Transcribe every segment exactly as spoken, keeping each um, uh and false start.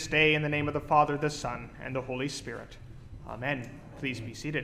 this day in the name of the Father, the Son, and the Holy Spirit. Amen. Please be seated.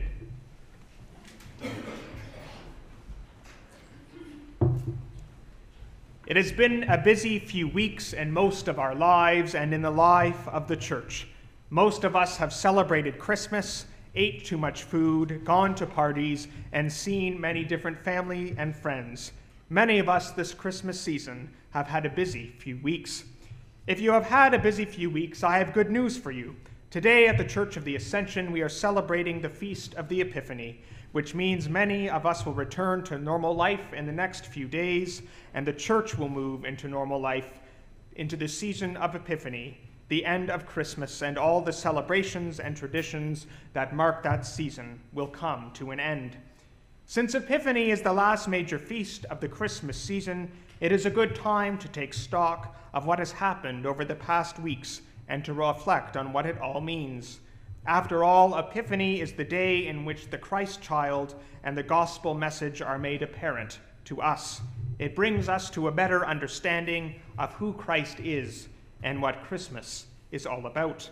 It has been a busy few weeks in most of our lives and in the life of the church. Most of us have celebrated Christmas, ate too much food, gone to parties, and seen many different family and friends. Many of us this Christmas season have had a busy few weeks. If you have had a busy few weeks, I have good news for you. Today at the Church of the Ascension, we are celebrating the Feast of the Epiphany, which means many of us will return to normal life in the next few days, and the church will move into normal life into the season of Epiphany, the end of Christmas, and all the celebrations and traditions that mark that season will come to an end. Since Epiphany is the last major feast of the Christmas season, it is a good time to take stock of what has happened over the past weeks and to reflect on what it all means. After all, Epiphany is the day in which the Christ child and the gospel message are made apparent to us. It brings us to a better understanding of who Christ is and what Christmas is all about.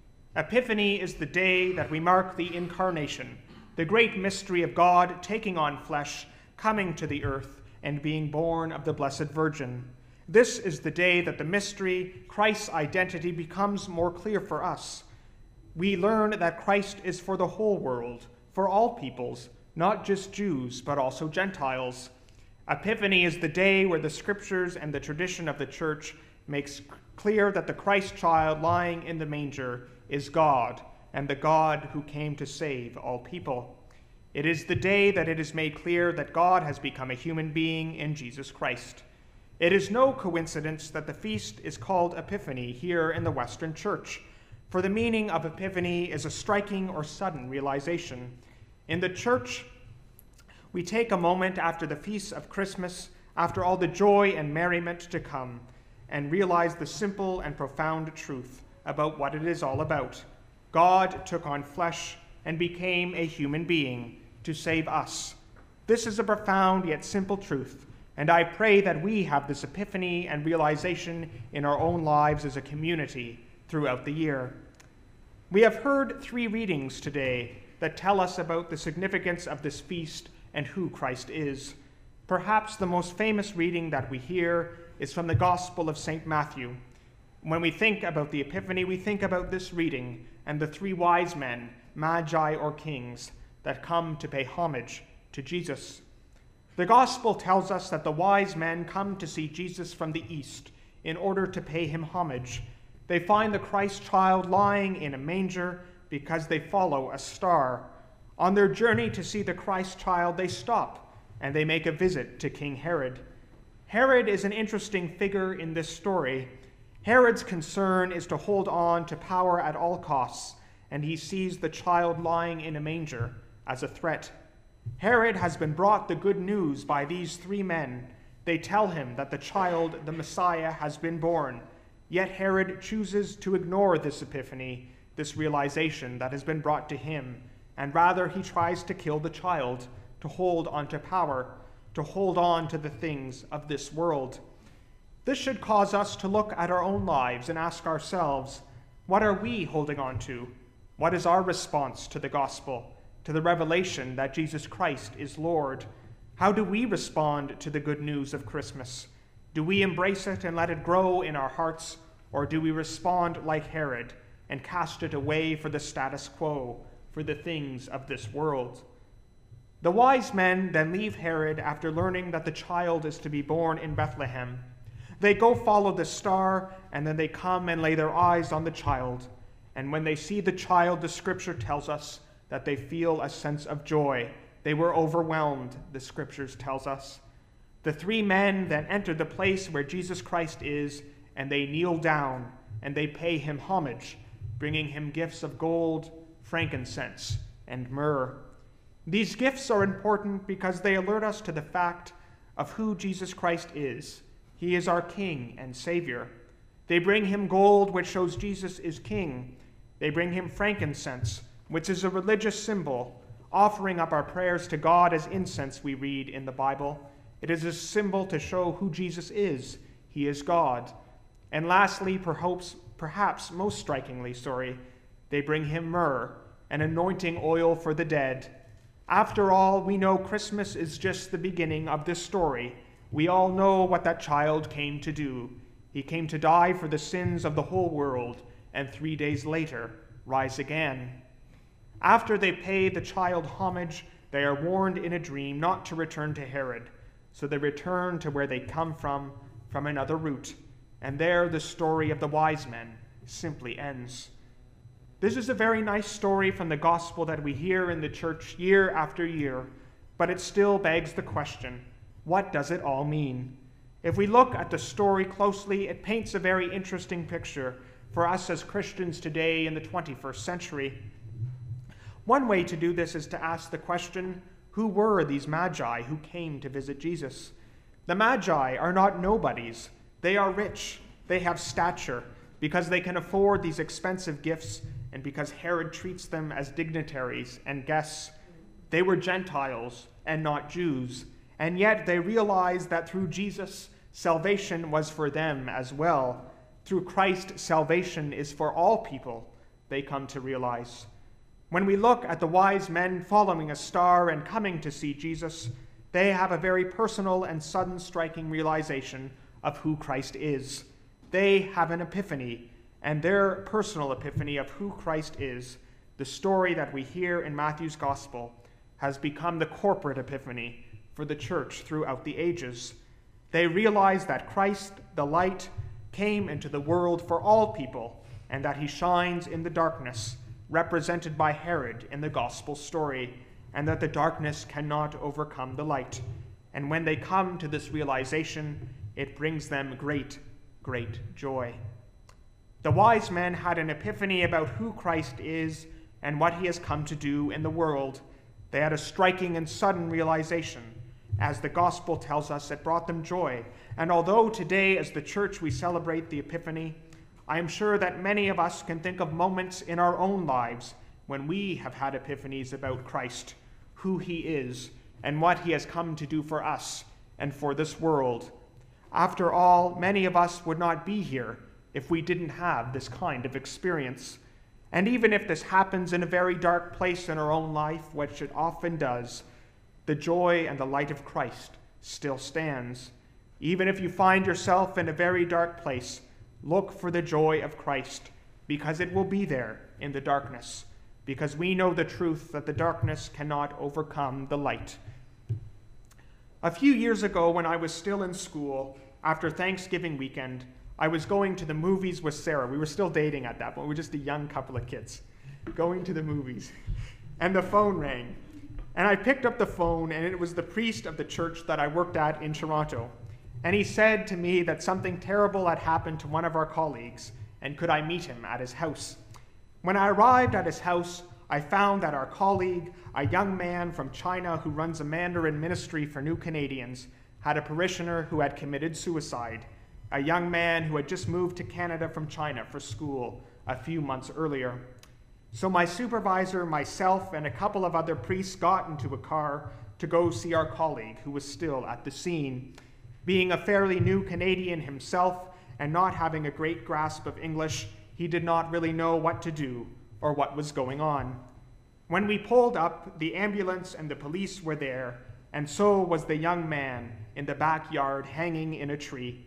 Epiphany is the day that we mark the incarnation, the great mystery of God taking on flesh, coming to the earth, and being born of the Blessed Virgin. This is the day that the mystery, Christ's identity, becomes more clear for us. We learn that Christ is for the whole world, for all peoples, not just Jews, but also Gentiles. Epiphany is the day where the scriptures and the tradition of the church makes clear that the Christ child lying in the manger is God, and the God who came to save all people. It is the day that it is made clear that God has become a human being in Jesus Christ. It is no coincidence that the feast is called Epiphany here in the Western Church, for the meaning of Epiphany is a striking or sudden realization. In the church, we take a moment after the feast of Christmas, after all the joy and merriment to come, and realize the simple and profound truth about what it is all about. God took on flesh and became a human being to save us. This is a profound yet simple truth, and I pray that we have this epiphany and realization in our own lives as a community throughout the year. We have heard three readings today that tell us about the significance of this feast and who Christ is. Perhaps the most famous reading that we hear is from the Gospel of Saint Matthew. When we think about the Epiphany, we think about this reading and the three wise men, magi or kings, that come to pay homage to Jesus. The Gospel tells us that the wise men come to see Jesus from the east in order to pay him homage. They find the Christ child lying in a manger because they follow a star. On their journey to see the Christ child, they stop and they make a visit to King Herod. Herod is an interesting figure in this story. Herod's concern is to hold on to power at all costs, and he sees the child lying in a manger as a threat. Herod has been brought the good news by these three men. They tell him that the child, the Messiah, has been born. Yet Herod chooses to ignore this epiphany, this realization that has been brought to him, and rather he tries to kill the child, to hold on to power, to hold on to the things of this world. This should cause us to look at our own lives and ask ourselves, what are we holding on to? What is our response to the gospel, to the revelation that Jesus Christ is Lord? How do we respond to the good news of Christmas? Do we embrace it and let it grow in our hearts, or do we respond like Herod and cast it away for the status quo, for the things of this world? The wise men then leave Herod after learning that the child is to be born in Bethlehem. They go follow the star, and then they come and lay their eyes on the child. And when they see the child, the scripture tells us that they feel a sense of joy. They were overwhelmed, the scriptures tells us. The three men then enter the place where Jesus Christ is, and they kneel down, and they pay him homage, bringing him gifts of gold, frankincense, and myrrh. These gifts are important because they alert us to the fact of who Jesus Christ is. He is our King and Savior. They bring him gold, which shows Jesus is King. They bring him frankincense, which is a religious symbol, offering up our prayers to God as incense we read in the Bible. It is a symbol to show who Jesus is. He is God. And lastly, perhaps, perhaps most strikingly, sorry, they bring him myrrh, an anointing oil for the dead. After all, we know Christmas is just the beginning of this story. We all know what that child came to do. He came to die for the sins of the whole world, and three days later, rise again. After they pay the child homage, they are warned in a dream not to return to Herod. So they return to where they come from, from another route. And there the story of the wise men simply ends. This is a very nice story from the gospel that we hear in the church year after year, but it still begs the question, what does it all mean? If we look at the story closely, it paints a very interesting picture for us as Christians today in the twenty-first century. One way to do this is to ask the question, who were these magi who came to visit Jesus? The magi are not nobodies. They are rich. They have stature because they can afford these expensive gifts and because Herod treats them as dignitaries and guests. They were Gentiles and not Jews, and yet they realized that through Jesus, salvation was for them as well. Through Christ, salvation is for all people, they come to realize. When we look at the wise men following a star and coming to see Jesus, they have a very personal and sudden striking realization of who Christ is. They have an epiphany, and their personal epiphany of who Christ is, the story that we hear in Matthew's gospel, has become the corporate epiphany for the church throughout the ages. They realize that Christ, the light, came into the world for all people, and that he shines in the darkness, represented by Herod in the gospel story, and that the darkness cannot overcome the light. And when they come to this realization, it brings them great, great joy. The wise men had an epiphany about who Christ is and what he has come to do in the world. They had a striking and sudden realization. As the gospel tells us, it brought them joy. And although today as the church we celebrate the Epiphany, I am sure that many of us can think of moments in our own lives when we have had epiphanies about Christ, who he is, and what he has come to do for us and for this world. After all, many of us would not be here if we didn't have this kind of experience. And even if this happens in a very dark place in our own life, which it often does, the joy and the light of Christ still stands. Even if you find yourself in a very dark place, look for the joy of Christ, because it will be there in the darkness, because we know the truth that the darkness cannot overcome the light. A few years ago, when I was still in school, after Thanksgiving weekend, I was going to the movies with Sarah. We were still dating at that point. We were just a young couple of kids going to the movies. And the phone rang. And I picked up the phone, and it was the priest of the church that I worked at in Toronto. And he said to me that something terrible had happened to one of our colleagues, and could I meet him at his house. When I arrived at his house, I found that our colleague, a young man from China who runs a Mandarin ministry for New Canadians, had a parishioner who had committed suicide, a young man who had just moved to Canada from China for school a few months earlier. So my supervisor, myself, and a couple of other priests got into a car to go see our colleague who was still at the scene. Being a fairly new Canadian himself and not having a great grasp of English, he did not really know what to do or what was going on. When we pulled up, the ambulance and the police were there, and so was the young man in the backyard hanging in a tree.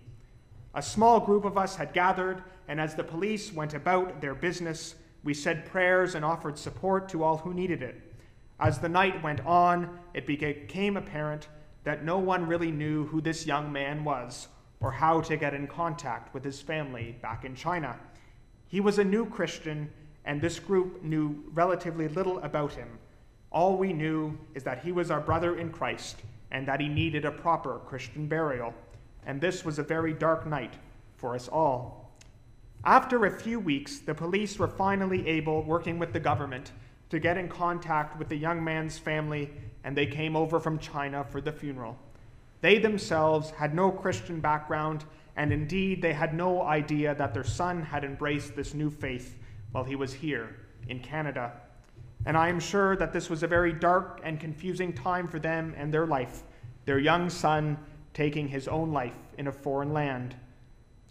A small group of us had gathered, and as the police went about their business, we said prayers and offered support to all who needed it. As the night went on, it became apparent that no one really knew who this young man was or how to get in contact with his family back in China. He was a new Christian, and this group knew relatively little about him. All we knew is that he was our brother in Christ and that he needed a proper Christian burial. And this was a very dark night for us all. After a few weeks, the police were finally able, working with the government, to get in contact with the young man's family, and they came over from China for the funeral. They themselves had no Christian background, and indeed they had no idea that their son had embraced this new faith while he was here in Canada. And I am sure that this was a very dark and confusing time for them and their life, their young son taking his own life in a foreign land.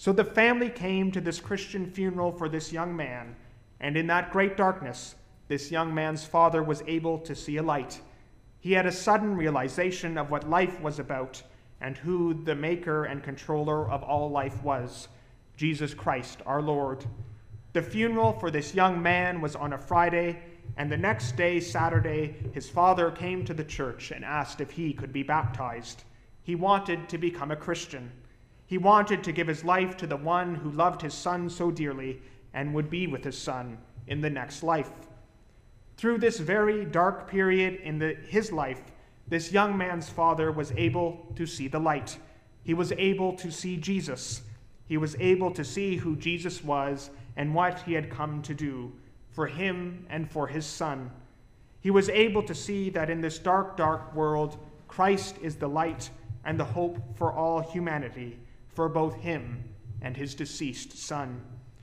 So the family came to this Christian funeral for this young man, and in that great darkness, this young man's father was able to see a light. He had a sudden realization of what life was about and who the maker and controller of all life was, Jesus Christ, our Lord. The funeral for this young man was on a Friday, and the next day, Saturday, his father came to the church and asked if he could be baptized. He wanted to become a Christian. He wanted to give his life to the one who loved his son so dearly and would be with his son in the next life. Through this very dark period in the, his life, this young man's father was able to see the light. He was able to see Jesus. He was able to see who Jesus was and what he had come to do for him and for his son. He was able to see that in this dark, dark world, Christ is the light and the hope for all humanity, for both him and his deceased son.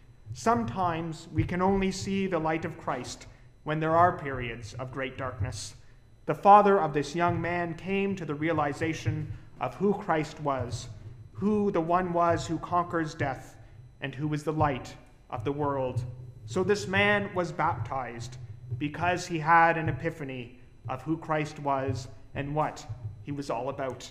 Sometimes we can only see the light of Christ when there are periods of great darkness. The father of this young man came to the realization of who Christ was, who the one was who conquers death, and who is the light of the world. So this man was baptized because he had an epiphany of who Christ was and what he was all about.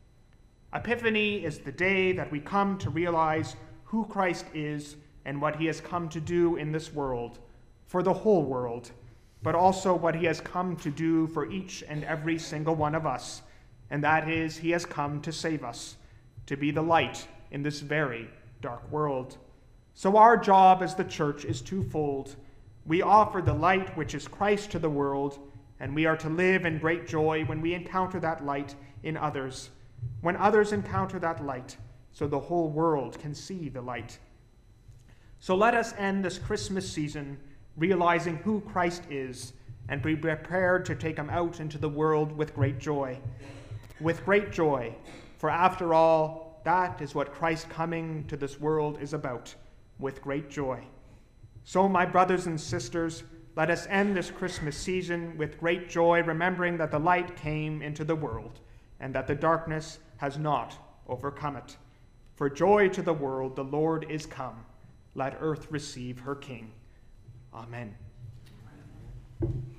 Epiphany is the day that we come to realize who Christ is and what he has come to do in this world, for the whole world, but also what he has come to do for each and every single one of us, and that is he has come to save us, to be the light in this very dark world. So our job as the church is twofold. We offer the light which is Christ to the world, and we are to live in great joy when we encounter that light in others, when others encounter that light, so the whole world can see the light. So let us end this Christmas season realizing who Christ is, and be prepared to take him out into the world with great joy. With great joy, for after all, that is what Christ coming to this world is about, with great joy. So, my brothers and sisters, let us end this Christmas season with great joy, remembering that the light came into the world, and that the darkness has not overcome it. For joy to the world, the Lord is come. Let earth receive her King. Amen.